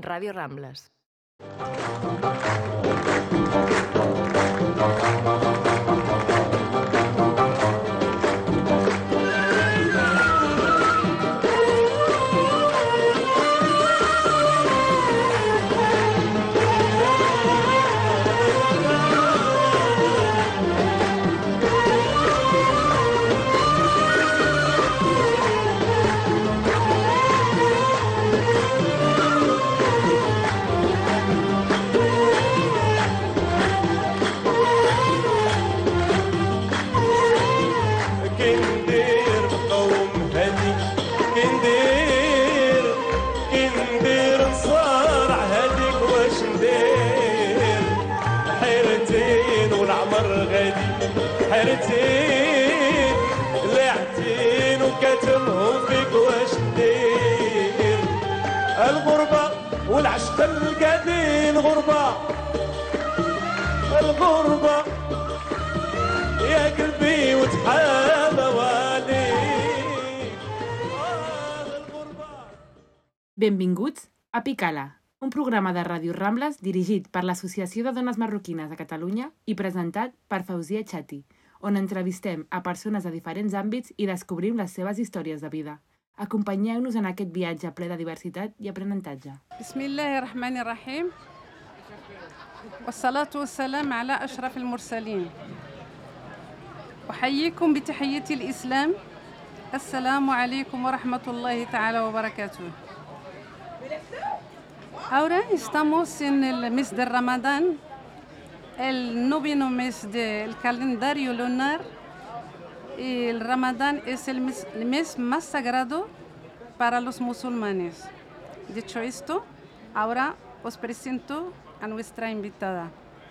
Radio Rambles. حيرتين لعتين وكتمهم فيك واش ندير الغربة والعشق القديم غربة الغربة يا قلبي وتحابى واليك الغربة. Benvinguts a Picala, un programa de Ràdio Rambles dirigit per l'Associació de Dones Marroquines de Catalunya i presentat per Fausia Chati, on entrevistem a persones de diferents àmbits i descobrim les seves històries de vida. Acompanyeu-nos en aquest viatge ple de diversitat i aprenentatge. Bismillahirrahmanirrahim. والصلاة والسلام على أشرف المرسلين. أحييكم بتحية الإسلام. السلام عليكم ورحمة الله تعالى وبركاته. Ahora estamos en el mes de Ramadán, el noveno mes del calendario lunar. Y el Ramadán es el mes más sagrado para los musulmanes. Dicho esto, ahora os presento a nuestra invitada.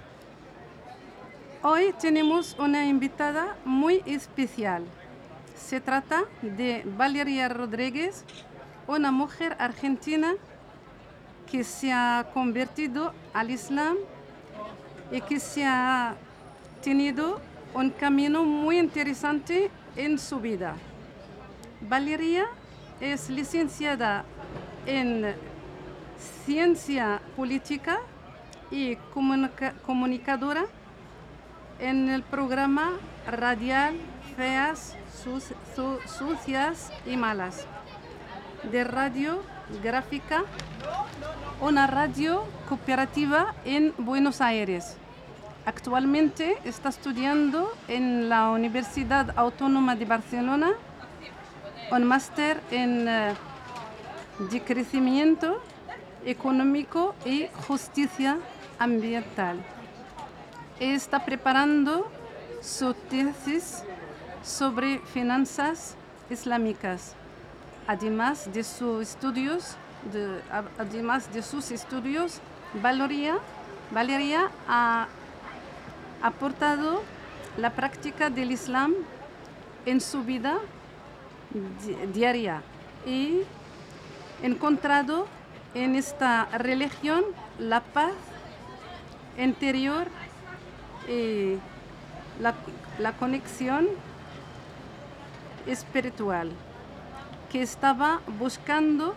Hoy tenemos una invitada muy especial. Se trata de Valeria Rodríguez, una mujer argentina que se ha convertido al Islam y que se ha tenido un camino muy interesante en su vida. Valeria es licenciada en Ciencia Política y comunicadora en el programa radial Feas, Sucias y Malas de Radio Gráfica, una radio cooperativa en Buenos Aires. Actualmente está estudiando en la Universidad Autónoma de Barcelona un máster en de crecimiento económico y justicia ambiental. Está preparando su tesis sobre finanzas islámicas. Además de sus estudios, Valeria ha aportado la práctica del Islam en su vida diaria y encontrado en esta religión la paz interior y la conexión espiritual que estaba buscando.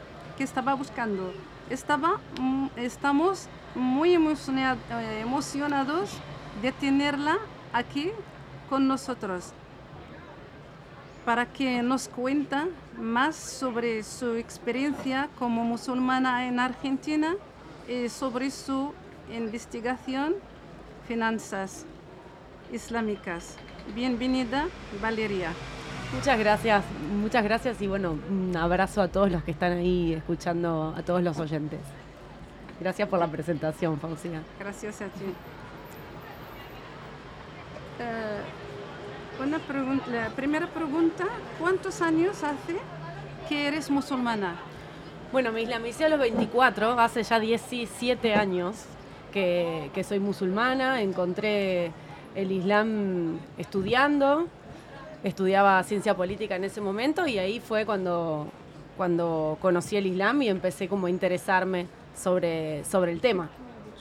Estamos muy emocionados de tenerla aquí con nosotros para que nos cuente más sobre su experiencia como musulmana en Argentina y sobre su investigación finanzas islámicas. Bienvenida, Valeria. Muchas gracias y bueno, un abrazo a todos los que están ahí escuchando, a todos los oyentes. Gracias por la presentación, Fausia. Gracias a ti. La primera pregunta, ¿cuántos años hace que eres musulmana? Bueno, me islamicé a los 24, hace ya 17 años que soy musulmana. Encontré el Islam estudiaba ciencia política en ese momento y ahí fue cuando conocí el Islam y empecé como a interesarme sobre el tema.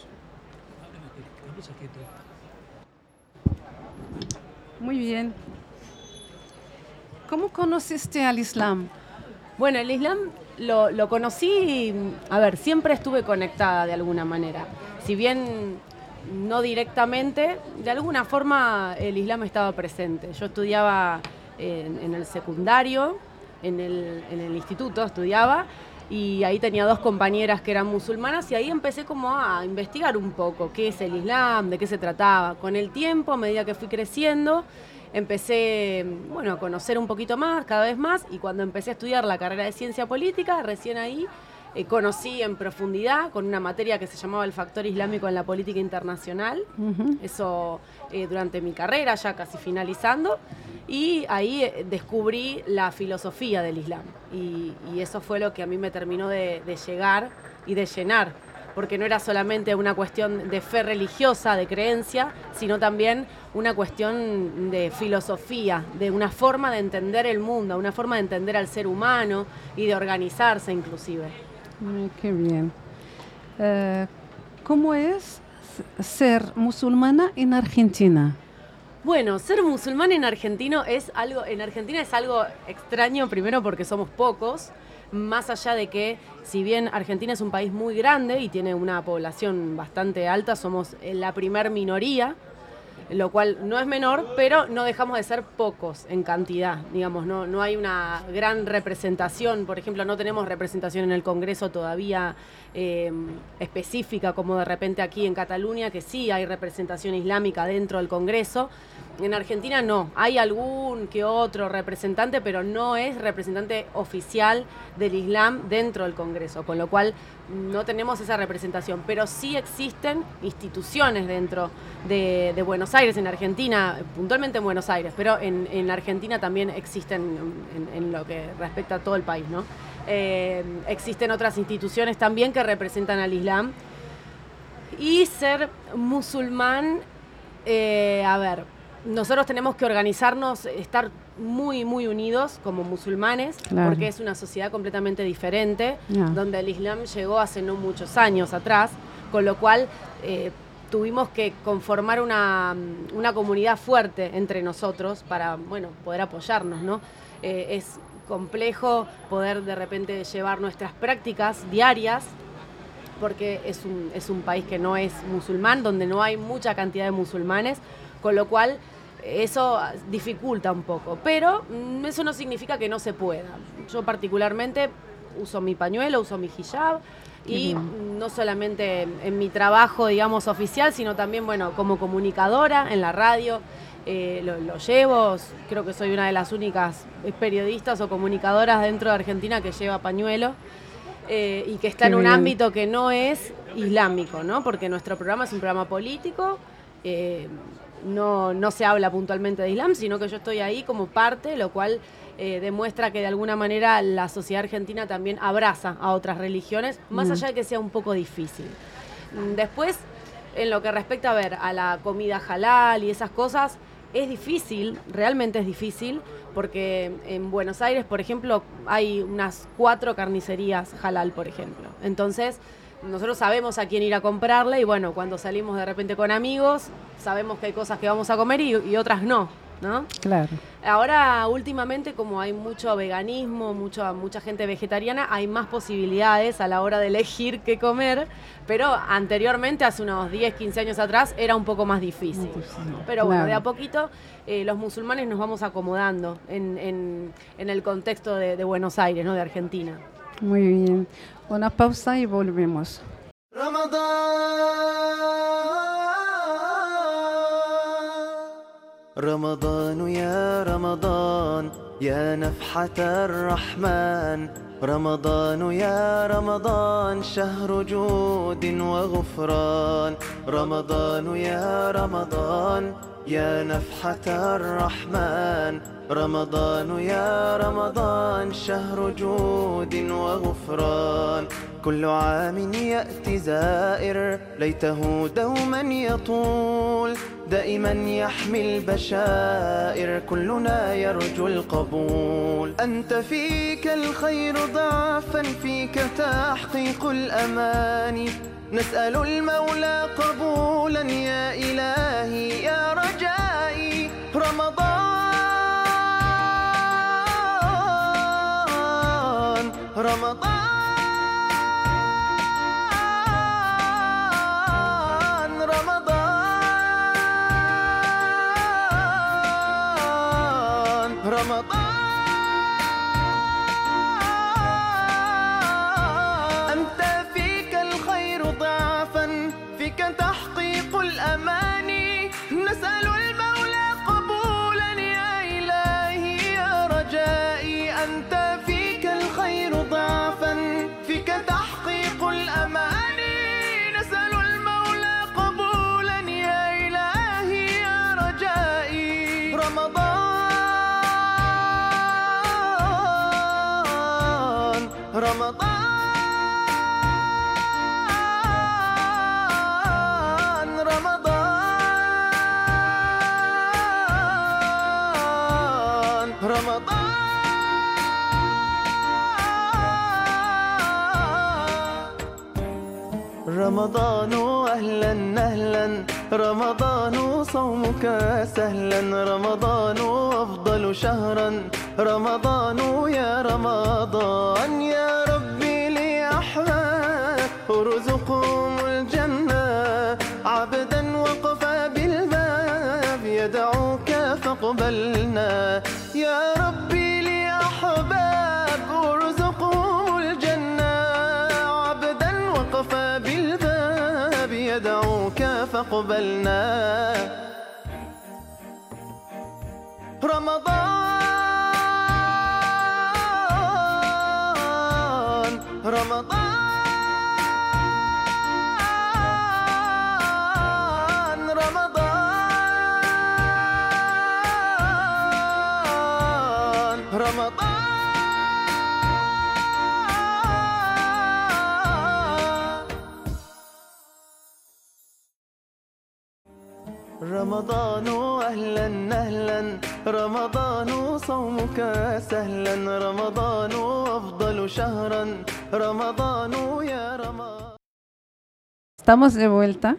Muy bien. ¿Cómo conociste al Islam? Bueno, el Islam lo conocí, a ver, siempre estuve conectada de alguna manera. Si bien no directamente, de alguna forma el Islam estaba presente. Yo estudiaba en el secundario, en el instituto estudiaba, y ahí tenía 2 compañeras que eran musulmanas y ahí empecé como a investigar un poco qué es el Islam, de qué se trataba. Con el tiempo, a medida que fui creciendo, empecé, bueno, a conocer un poquito más, cada vez más, y cuando empecé a estudiar la carrera de Ciencia Política, recién ahí conocí en profundidad con una materia que se llamaba el factor islámico en la política internacional. Eso durante mi carrera, ya casi finalizando, y ahí descubrí la filosofía del Islam, y eso fue lo que a mí me terminó de llegar y de llenar, porque no era solamente una cuestión de fe religiosa, de creencia, sino también una cuestión de filosofía, de una forma de entender el mundo, una forma de entender al ser humano y de organizarse inclusive. Qué bien. ¿Cómo es ser musulmana en Argentina? Bueno, ser musulmán en Argentina es algo extraño, primero porque somos pocos, más allá de que, si bien Argentina es un país muy grande y tiene una población bastante alta, somos la primer minoría, lo cual no es menor, pero no dejamos de ser pocos en cantidad, digamos, no hay una gran representación. Por ejemplo, no tenemos representación en el Congreso todavía específica, como de repente aquí en Cataluña, que sí hay representación islámica dentro del Congreso. En Argentina no, hay algún que otro representante, pero no es representante oficial del Islam dentro del Congreso, con lo cual no tenemos esa representación, pero sí existen instituciones dentro de Buenos Aires, en Argentina, puntualmente en Buenos Aires, pero en Argentina también existen en lo que respecta a todo el país, ¿no? Existen otras instituciones también que representan al Islam. Y ser musulmán, a ver, nosotros tenemos que organizarnos, estar muy, muy unidos como musulmanes, claro, porque es una sociedad completamente diferente, donde el Islam llegó hace no muchos años atrás, con lo cual tuvimos que conformar una comunidad fuerte entre nosotros para, bueno, poder apoyarnos, ¿no? Es complejo poder de repente llevar nuestras prácticas diarias, porque es un país que no es musulmán, donde no hay mucha cantidad de musulmanes, con lo cual eso dificulta un poco, pero eso no significa que no se pueda. Yo particularmente uso mi pañuelo, uso mi hijab, y no solamente en mi trabajo, digamos, oficial, sino también, bueno, como comunicadora en la radio, lo llevo. Creo que soy una de las únicas periodistas o comunicadoras dentro de Argentina que lleva pañuelo, y que está en un ámbito que no es islámico, ¿no? Porque nuestro programa es un programa político, no se habla puntualmente de Islam, sino que yo estoy ahí como parte, lo cual demuestra que de alguna manera la sociedad argentina también abraza a otras religiones, más allá de que sea un poco difícil. Después, en lo que respecta a la comida halal y esas cosas, es difícil, realmente es difícil, porque en Buenos Aires, por ejemplo, hay unas 4 carnicerías halal, por ejemplo. Entonces, nosotros sabemos a quién ir a comprarle, y bueno, cuando salimos de repente con amigos, sabemos que hay cosas que vamos a comer y otras no, ¿no? Claro. Ahora, últimamente, como hay mucho veganismo, mucha gente vegetariana, hay más posibilidades a la hora de elegir qué comer, pero anteriormente, hace unos 10, 15 años atrás, era un poco más difícil. Pero bueno, de a poquito los musulmanes nos vamos acomodando en el contexto de Buenos Aires, ¿no? De Argentina. Muy bien. Una pausa y volvemos. رمضان يا رمضان يا نفحة الرحمن رمضان يا رمضان شهر جود وغفران رمضان يا رمضان يا نفحة الرحمن رمضان يا رمضان شهر جود وغفران كل عام يأتي زائر ليته دوما يطول دائما يحمي البشائر كلنا يرجو القبول أنت فيك الخير ضعفا فيك تحقيق الأماني نسأل المولى قبولا يا إلهي يا رجائي رمضان رمضان رمضان رمضان أنت فيك الخير ضعفا فيك تحقيق الأماني نسأل المولى قبولا يا إلهي يا رجائي أنت فيك الخير ضعفا فيك تحقيق الأماني نسأل المولى قبولا يا إلهي يا رجائي رمضان رمضان رمضان رمضان رمضان أهلا أهلا رمضان صومك سهلا رمضان أفضل شهرا رمضان يا رمضان يا ربي لأحباب ارزقهم الجنة عبدا وقف بالباب يدعوك فاقبلنا يا ربي لأحباب ارزقهم الجنة عبدا وقف بالباب يدعوك فاقبلنا رمضان رمضان رمضان رمضان رمضان أهلا أهلا رمضان صومك سهلا رمضان أفضل شهرا رمضان يا رمضان. Estamos de vuelta.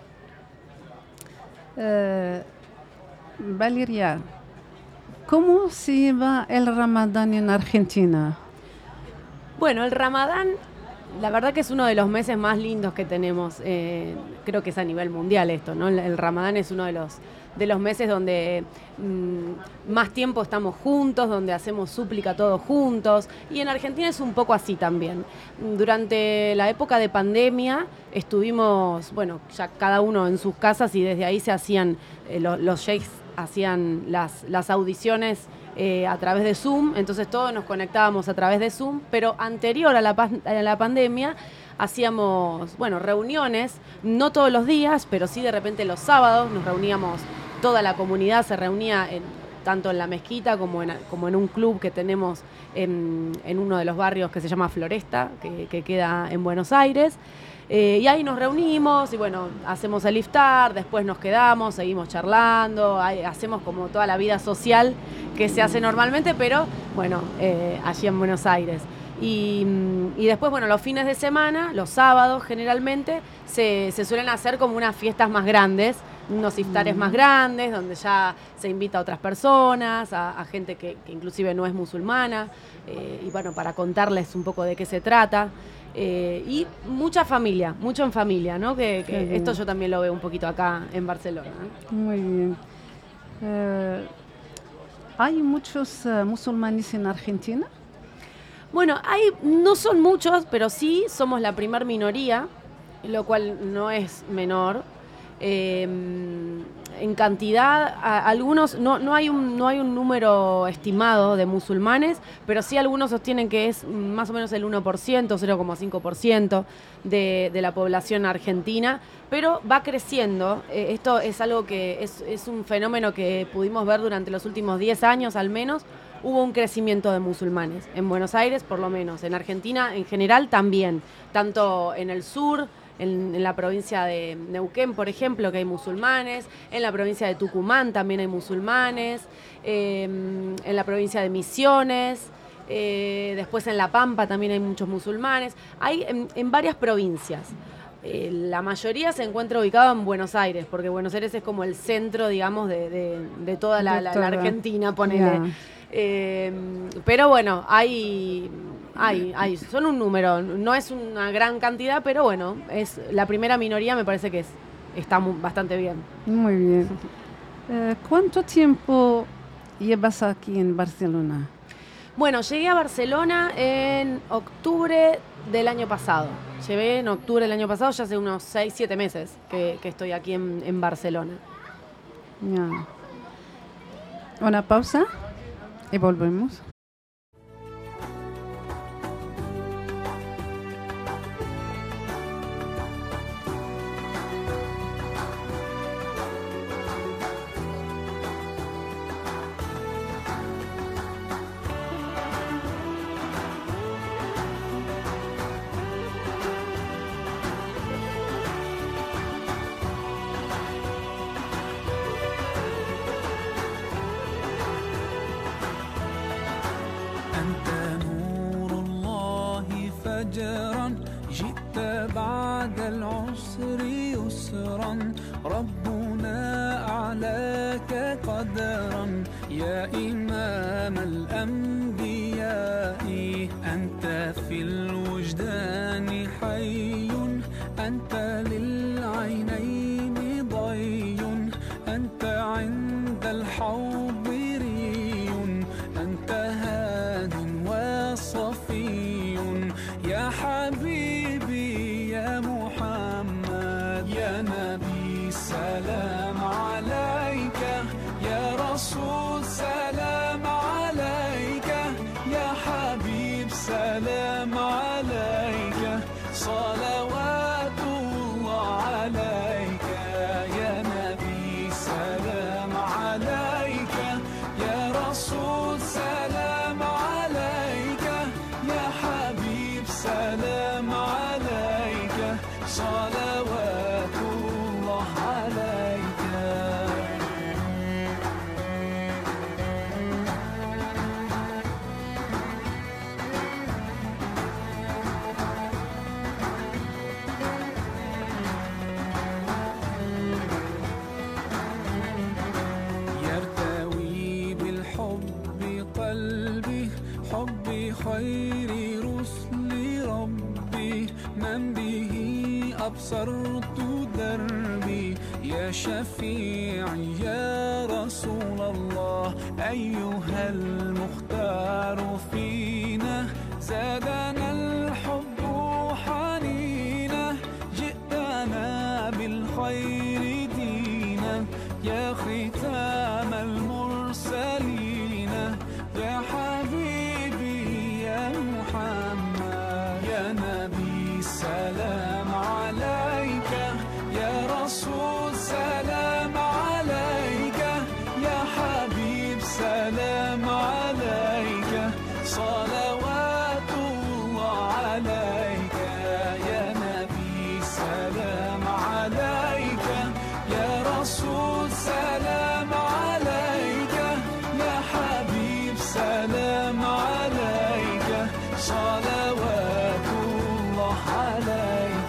Valeria, ¿cómo se lleva el Ramadán en Argentina? Bueno, el Ramadán, la verdad que es uno de los meses más lindos que tenemos. Creo que es a nivel mundial esto, ¿no? El Ramadán es uno de los meses donde más tiempo estamos juntos, donde hacemos súplica todos juntos. Y en Argentina es un poco así también. Durante la época de pandemia estuvimos, bueno, ya cada uno en sus casas y desde ahí se hacían, los sheikhs hacían las audiciones a través de Zoom, entonces todos nos conectábamos a través de Zoom, pero anterior a la pandemia hacíamos, bueno, reuniones, no todos los días, pero sí de repente los sábados nos reuníamos, toda la comunidad se reunía tanto en la mezquita como en un club que tenemos en uno de los barrios que se llama Floresta, que queda en Buenos Aires. Y ahí nos reunimos y bueno, hacemos el iftar, después nos quedamos, seguimos charlando, hacemos como toda la vida social que se hace normalmente, pero bueno, allí en Buenos Aires. Y después, bueno, los fines de semana, los sábados generalmente, se suelen hacer como unas fiestas más grandes, unos iftares más grandes, donde ya se invita a otras personas, a gente que inclusive no es musulmana, y bueno, para contarles un poco de qué se trata. Y mucho en familia, ¿no? Que esto yo también lo veo un poquito acá en Barcelona, ¿eh? Muy bien. ¿Hay muchos musulmanes en Argentina? Bueno, no son muchos, pero sí somos la primer minoría, lo cual no es menor. En cantidad, algunos no hay un número estimado de musulmanes, pero sí algunos sostienen que es más o menos el 1%, 0,5% de la población argentina, pero va creciendo. Esto es algo que es un fenómeno que pudimos ver durante los últimos 10 años al menos. Hubo un crecimiento de musulmanes, en Buenos Aires por lo menos, en Argentina en general también, tanto en el sur, en la provincia de Neuquén, por ejemplo, que hay musulmanes, en la provincia de Tucumán también hay musulmanes, en la provincia de Misiones, después en La Pampa también hay muchos musulmanes, hay en varias provincias. La mayoría se encuentra ubicada en Buenos Aires, porque Buenos Aires es como el centro, digamos, de toda la Argentina, ponele. Pero bueno, hay son un número, no es una gran cantidad, pero bueno, es la primera minoría, me parece que está bastante bien. Muy bien. ¿Cuánto tiempo llevas aquí en Barcelona? Bueno, llegué a Barcelona en octubre del año pasado. Llegué en octubre del año pasado, ya hace unos 6, 7 meses que estoy aquí en Barcelona. Ya. Una pausa y volvemos. جئت بعد العسر يسرا ربنا أعلاك قدرا يا إمام الأنبياء أنت في الوجدان حي أنت للعينين ضي أنت عند الحوض ري أنت هاد وصفي يا حبيبي يا محمد يا نبي سلام عليك يا رسول سلام عليك يا حبيب سلام عليك صلوات الله عليك يا نبي سلام عليك يا رسول سلام عليك يا حبيب سلام عليك صلوات الله عليك يرتوي بالحب قلبي حبي خير رسل ربي من به أبصرت دربي يا شفيعي يا رسول الله أيها المختار فينا زادنا الحب حنينا جئتنا بالخير دينا يا ختام المرسلين يا حبيبي يا محمد يا نبي سلام عليك يا رسول سلام عليك يا حبيب سلام عليك صلوات الله عليك يا نبي سلام عليك يا رسول سلام عليك يا حبيب سلام عليك صلوات الله عليك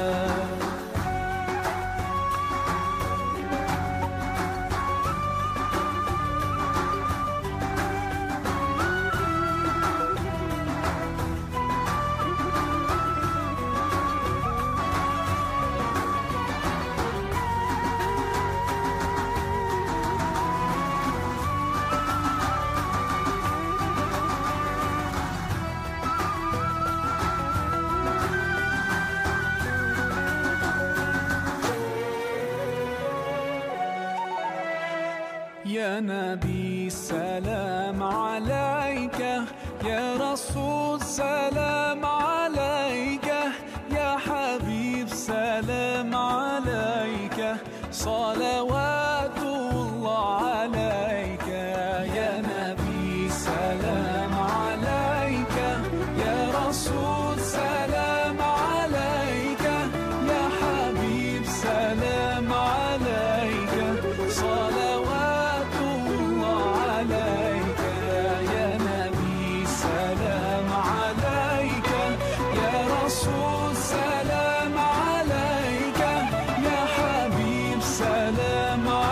يا نبي سلام عليك يا رسول سلام عليك يا حبيب سلام عليك صلوات الله عليك يا نبي سلام عليك يا رسول سلام عليك يا حبيب سلام عليك صلوات الله عليك يا نبي سلام عليك يا رسول سلام عليك يا حبيب سلام عليك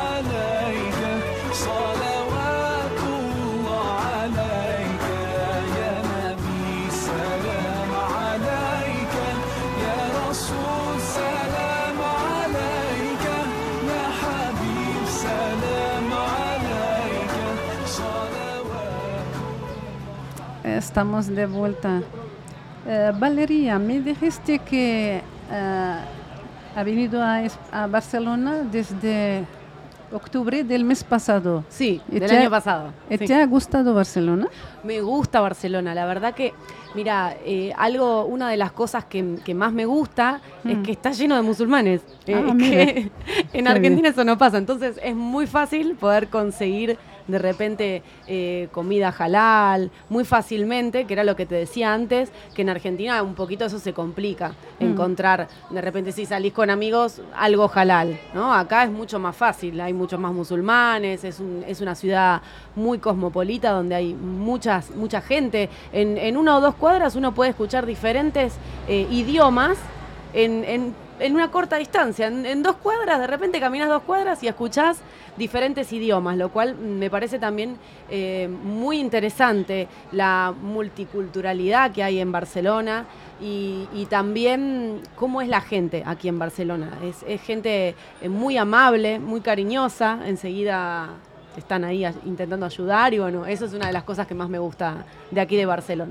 Estamos de vuelta. Valeria, me dijiste que ha venido a Barcelona desde octubre del mes pasado. Sí, ¿Y del te ha- año pasado. Sí. ¿Te ha gustado Barcelona? Me gusta Barcelona, la verdad que, mira, una de las cosas que más me gusta es que está lleno de musulmanes. Mira. Que en Argentina eso no pasa, entonces es muy fácil poder conseguir de repente comida halal, muy fácilmente, que era lo que te decía antes, que en Argentina un poquito eso se complica, encontrar, de repente si salís con amigos, algo halal, ¿no? Acá es mucho más fácil, hay muchos más musulmanes, es una ciudad muy cosmopolita donde hay mucha gente. En 1 o 2 cuadras uno puede escuchar diferentes idiomas en una corta distancia. En 2 cuadras, de repente caminas 2 cuadras y escuchás diferentes idiomas, lo cual me parece también muy interesante la multiculturalidad que hay en Barcelona y también cómo es la gente aquí en Barcelona. Es gente muy amable, muy cariñosa, enseguida están ahí intentando ayudar y bueno, eso es una de las cosas que más me gusta de aquí de Barcelona.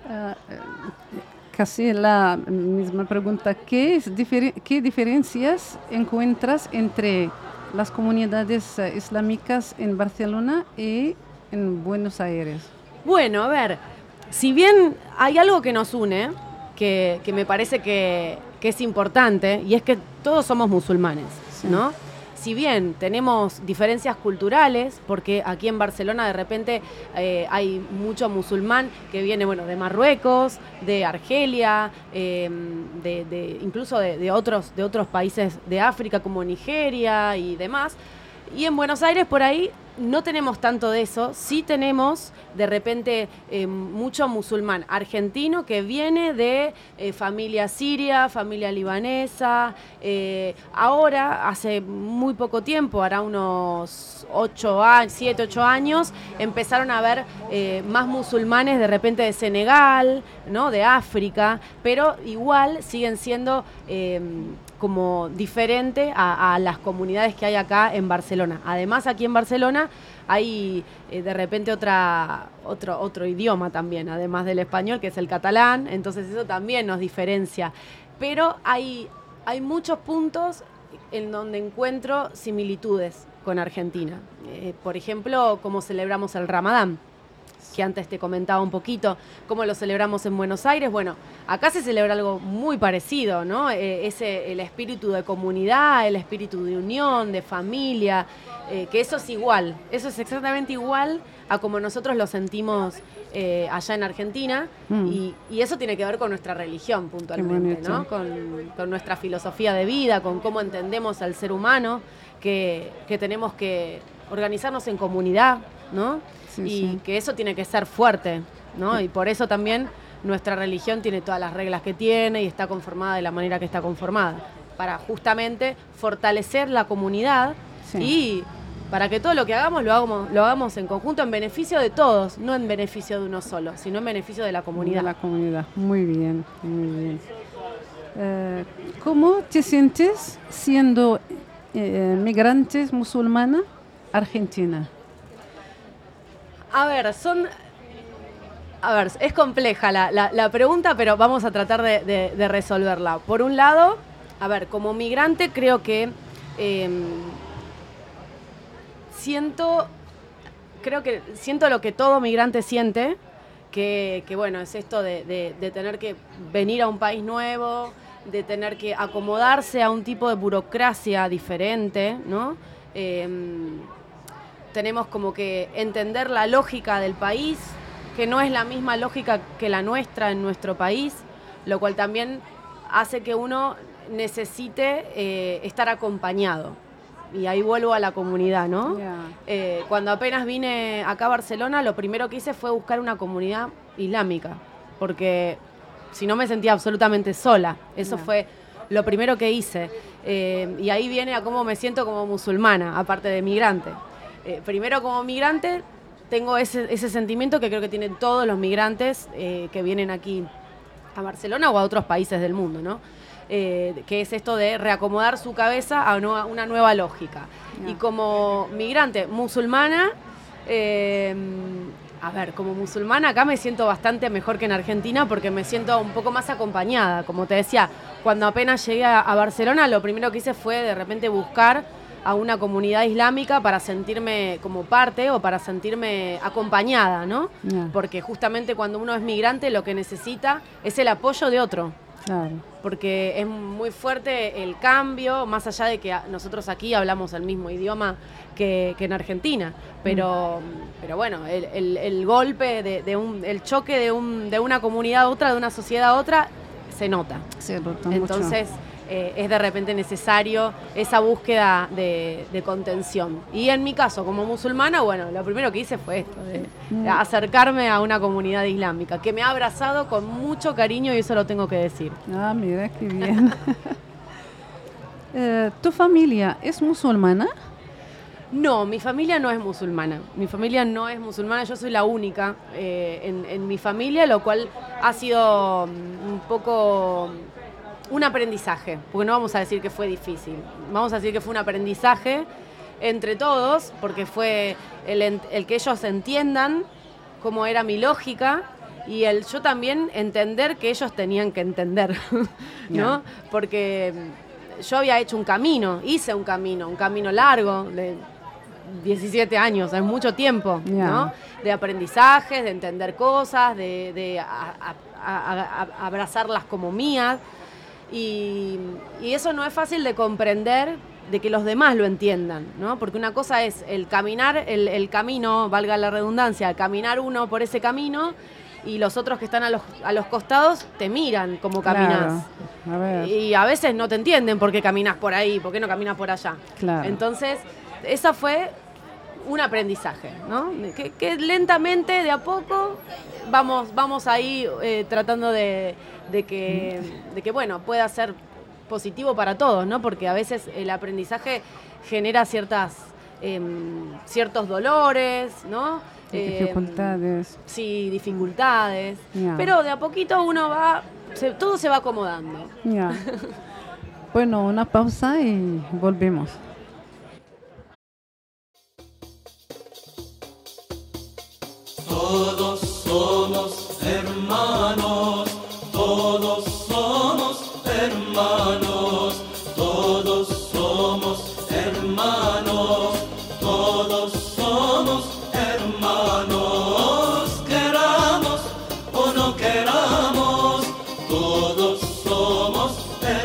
Casi la misma pregunta. ¿Qué diferencias encuentras entre las comunidades islámicas en Barcelona y en Buenos Aires? Bueno, a ver, si bien hay algo que nos une, que me parece que es importante, y es que todos somos musulmanes, ¿no? Si bien tenemos diferencias culturales, porque aquí en Barcelona de repente hay mucho musulmán que viene, bueno, de Marruecos, de Argelia, incluso de otros países de África como Nigeria y demás. Y en Buenos Aires por ahí no tenemos tanto de eso, sí tenemos de repente mucho musulmán argentino que viene de familia siria, familia libanesa. Ahora, hace muy poco tiempo, hará unos 7, 8 años, empezaron a haber más musulmanes de repente de Senegal, ¿no? De África, pero igual siguen siendo como diferente a las comunidades que hay acá en Barcelona. Además, aquí en Barcelona hay de repente otro idioma también, además del español, que es el catalán, entonces eso también nos diferencia. Pero hay muchos puntos en donde encuentro similitudes con Argentina. Por ejemplo, cómo celebramos el Ramadán, que antes te comentaba un poquito, cómo lo celebramos en Buenos Aires. Bueno, acá se celebra algo muy parecido, ¿no? El espíritu de comunidad, el espíritu de unión, de familia, que eso es igual, eso es exactamente igual a como nosotros lo sentimos allá en Argentina, y eso tiene que ver con nuestra religión puntualmente, ¿no? Con nuestra filosofía de vida, con cómo entendemos al ser humano, que tenemos que organizarnos en comunidad, ¿no? Sí. Que eso tiene que ser fuerte, ¿no? Sí. Y por eso también nuestra religión tiene todas las reglas que tiene y está conformada de la manera que está conformada, para justamente fortalecer la comunidad y para que todo lo que hagamos lo hagamos en conjunto, en beneficio de todos, no en beneficio de uno solo, sino en beneficio de la comunidad. De la comunidad, muy bien, muy bien. ¿Cómo te sientes siendo migrante musulmana argentina? A ver, es compleja la pregunta, pero vamos a tratar de resolverla. Por un lado, a ver, como migrante creo que siento lo que todo migrante siente, que bueno, es esto de tener que venir a un país nuevo, de tener que acomodarse a un tipo de burocracia diferente, ¿no? Tenemos como que entender la lógica del país, que no es la misma lógica que la nuestra en nuestro país, lo cual también hace que uno necesite estar acompañado. Y ahí vuelvo a la comunidad, ¿no? Yeah. Cuando apenas vine acá a Barcelona, lo primero que hice fue buscar una comunidad islámica, porque si no me sentía absolutamente sola. Eso fue lo primero que hice. Y ahí viene a cómo me siento como musulmana, aparte de migrante. Primero, como migrante, tengo ese sentimiento que creo que tienen todos los migrantes que vienen aquí a Barcelona o a otros países del mundo, ¿no? Que es esto de reacomodar su cabeza a una nueva lógica. Y como migrante musulmana, A ver, como musulmana acá me siento bastante mejor que en Argentina porque me siento un poco más acompañada. Como te decía, cuando apenas llegué a Barcelona, lo primero que hice fue de repente buscar a una comunidad islámica para sentirme como parte o para sentirme acompañada, ¿no? Ya. Porque justamente cuando uno es migrante lo que necesita es el apoyo de otro. Claro. Porque es muy fuerte el cambio, más allá de que nosotros aquí hablamos el mismo idioma que en Argentina. Pero bueno, el golpe, el choque de una comunidad a otra, de una sociedad a otra, se nota. Se nota Entonces es de repente necesario esa búsqueda de contención. Y en mi caso, como musulmana, bueno, lo primero que hice fue esto, de acercarme a una comunidad islámica, que me ha abrazado con mucho cariño y eso lo tengo que decir. Ah, mira qué bien. ¿Tu familia es musulmana? No, mi familia no es musulmana. Mi familia no es musulmana, yo soy la única en mi familia, lo cual ha sido un poco un aprendizaje, porque no vamos a decir que fue difícil, vamos a decir que fue un aprendizaje entre todos, porque fue el que ellos entiendan cómo era mi lógica y el yo también entender que ellos tenían que entender, ¿no? Porque yo había hecho hice un camino largo de 17 años, es mucho tiempo, ¿no? De aprendizajes, de entender cosas, de abrazarlas como mías. Y eso no es fácil de comprender, de que los demás lo entiendan, ¿no? Porque una cosa es el caminar, el camino, valga la redundancia, caminar uno por ese camino y los otros que están a los costados te miran como caminas. Claro. A ver. Y a veces no te entienden por qué caminas por ahí, por qué no caminas por allá. Claro. Entonces, esa fue un aprendizaje, ¿no? Que lentamente, de a poco, vamos ahí tratando de que, bueno, pueda ser positivo para todos, ¿no? Porque a veces el aprendizaje genera ciertos dolores, ¿no? Dificultades. Sí, dificultades. Ya. Pero de a poquito todo se va acomodando. Ya. Bueno, una pausa y volvemos. Todos somos hermanos, todos somos hermanos, todos somos hermanos, todos somos hermanos, queramos o no queramos, todos somos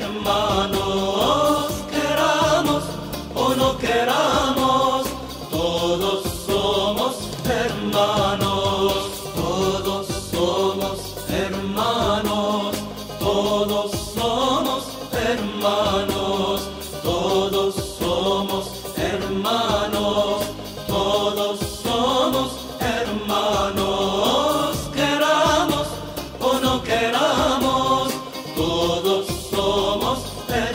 hermanos, queramos o no queramos, todos somos hermanos, todos somos hermanos, todos somos hermanos, todos somos hermanos, todos somos hermanos, queramos o no queramos, todos somos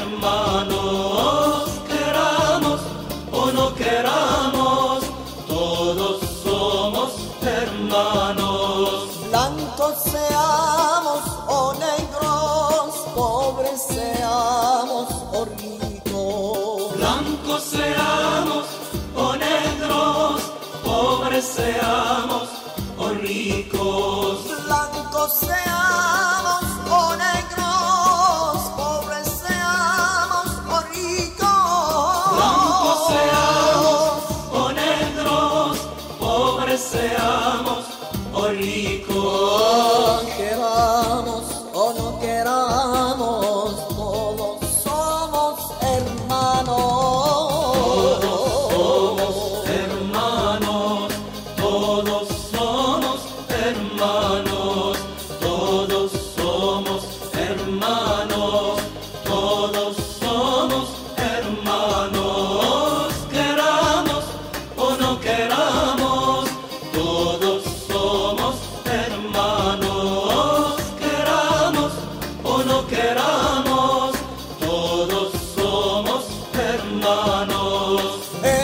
hermanos, queramos o no queramos, todos somos hermanos. Blancos seamos o negros, pobres seamos o ricos. Blancos seamos o negros, pobres seamos o ricos. Blancos seamos o negros, pobres seamos o ricos. Blancos seamos o negros, pobres seamos o ricos. Queramos o no queramos, todos somos hermanos. Todos somos hermanos, todos somos hermanos, todos somos hermanos, todos somos hermanos, queramos o no queramos, todos somos hermanos, queramos o no queramos, todos somos hermanos.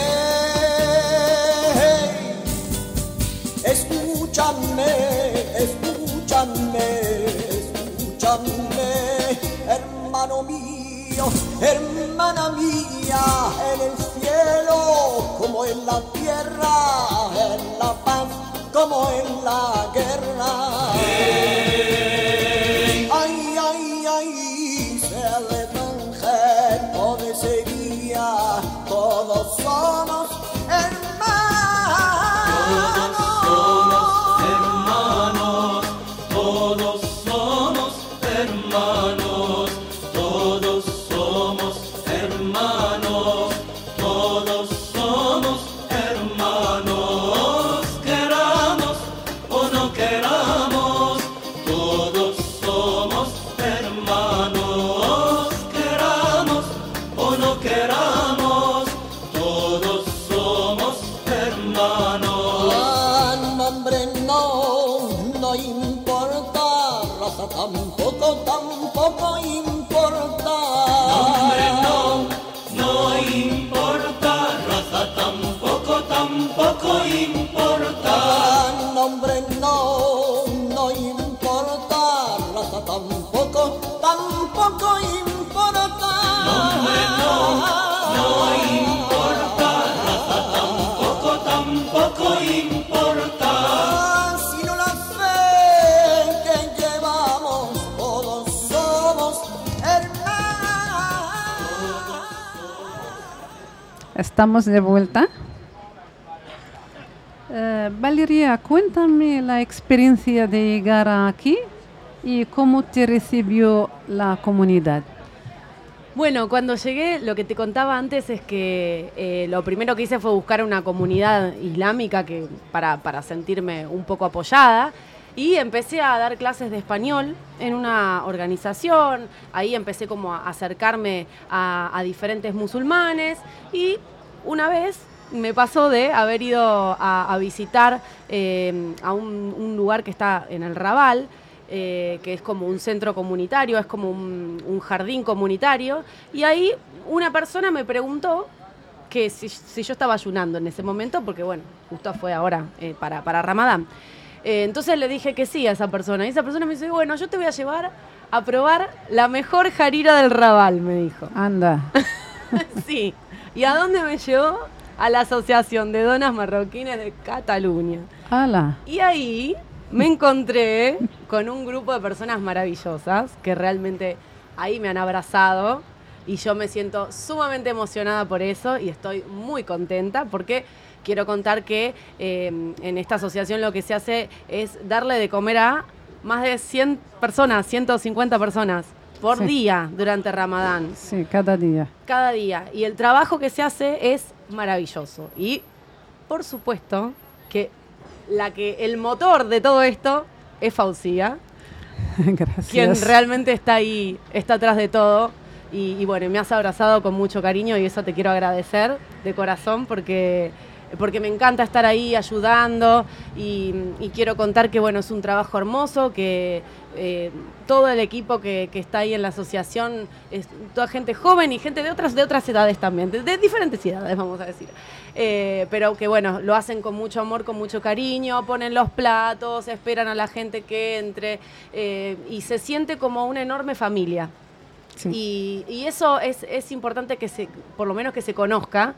Hey, escúchame, escúchame, escúchame, hermano mío, hermana mía, en el cielo como en la tierra, en la paz como en la guerra. Ay, ay, ay, ser extranjero de Sevilla, todos somos Todos somos hermanos, todos somos hermanos, todos somos hermanos, queramos o no queramos, todos somos hermanos, queramos o no queramos, todos somos hermanos. Nombre no importa, raza tampoco importa. Nombre no importa, raza tampoco importa. Nombre no importa, raza tampoco importa. Nombre no importa, raza tampoco importa. Sino la fe que llevamos, todos somos hermanos. Estamos de vuelta. Valeria, cuéntame la experiencia de llegar aquí y cómo te recibió la comunidad. Bueno, cuando llegué, lo que te contaba antes es que lo primero que hice fue buscar una comunidad islámica para sentirme un poco apoyada. Y empecé a dar clases de español en una organización. Ahí empecé como a acercarme a diferentes musulmanes. Y una vez me pasó de haber ido a visitar a un lugar que está en el Raval, que es como un centro comunitario, es como un jardín comunitario. Y ahí una persona me preguntó que si yo estaba ayunando en ese momento, porque bueno, justo fue ahora para Ramadán. Entonces le dije que sí a esa persona. Y esa persona me dice, bueno, yo te voy a llevar a probar la mejor jarira del Raval, me dijo. Anda. Sí. ¿Y a dónde me llevó? A la Asociación de Donas Marroquines de Cataluña. ¡Hala! Y ahí me encontré con un grupo de personas maravillosas que realmente ahí me han abrazado y yo me siento sumamente emocionada por eso y estoy muy contenta porque quiero contar que en esta asociación lo que se hace es darle de comer a más de 100 personas, 150 personas por día durante Ramadán. Sí, cada día. Cada día. Y el trabajo que se hace es maravilloso. Y, por supuesto, que el motor de todo esto es Faucía. Gracias. Quien realmente está ahí, está atrás de todo. Y bueno, me has abrazado con mucho cariño y eso te quiero agradecer de corazón porque me encanta estar ahí ayudando y quiero contar que bueno, es un trabajo hermoso, que todo el equipo que está ahí en la asociación es toda gente joven y gente de otras edades también, de diferentes edades vamos a decir, pero que bueno, lo hacen con mucho amor, con mucho cariño, ponen los platos, esperan a la gente que entre y se siente como una enorme familia. Sí. Y eso es importante que por lo menos que se conozca.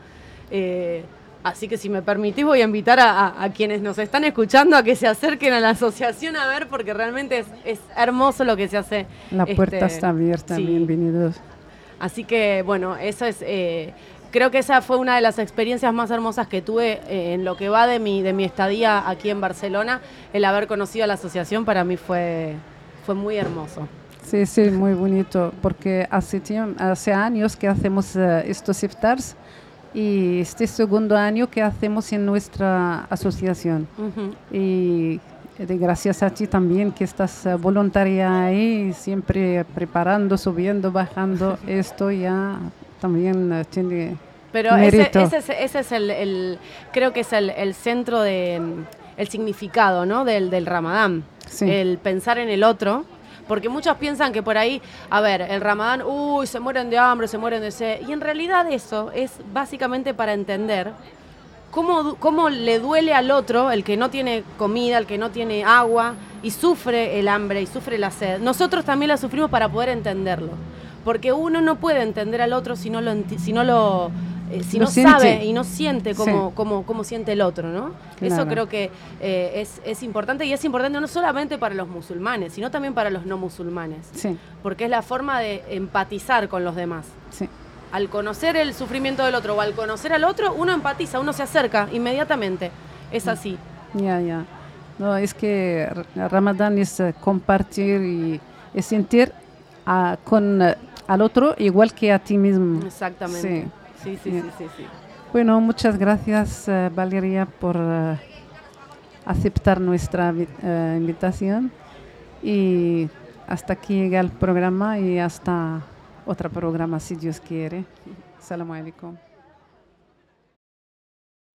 Así que si me permitís voy a invitar a quienes nos están escuchando a que se acerquen a la asociación a ver porque realmente es hermoso lo que se hace. La puerta está abierta, sí. Bienvenidos. Así que bueno, eso es, creo que esa fue una de las experiencias más hermosas que tuve en lo que va de mi estadía aquí en Barcelona. El haber conocido a la asociación para mí fue muy hermoso. Sí, sí, muy bonito, porque hace años que hacemos estos iftars y este segundo año que hacemos en nuestra asociación. Y gracias a ti también que estás voluntaria ahí, siempre preparando, subiendo, bajando, esto ya también tiene pero mérito. Ese es creo que es el centro el significado, ¿no? del Ramadán, sí. El pensar en el otro. Porque muchos piensan que por ahí, a ver, el Ramadán, se mueren de hambre, se mueren de sed. Y en realidad eso es básicamente para entender cómo le duele al otro, el que no tiene comida, el que no tiene agua, y sufre el hambre y sufre la sed. Nosotros también la sufrimos para poder entenderlo. Porque uno no puede entender al otro si no lo si Lo no siente. sabe y no siente cómo, Sí. cómo siente el otro, ¿no? Eso Claro. creo que es importante, y es importante no solamente para los musulmanes, sino también para los no musulmanes, Sí, porque es la forma de empatizar con los demás. sí. Al conocer el sufrimiento del otro o al conocer al otro, uno empatiza, uno se acerca inmediatamente. Es así. Ya. No, es que Ramadán es compartir y sentir al otro igual que a ti mismo. Exactamente. Sí. Sí. Bueno, muchas gracias, Valeria, por aceptar nuestra invitación. Y hasta aquí llega el programa y hasta otro programa, si Dios quiere. Assalamu alaikum.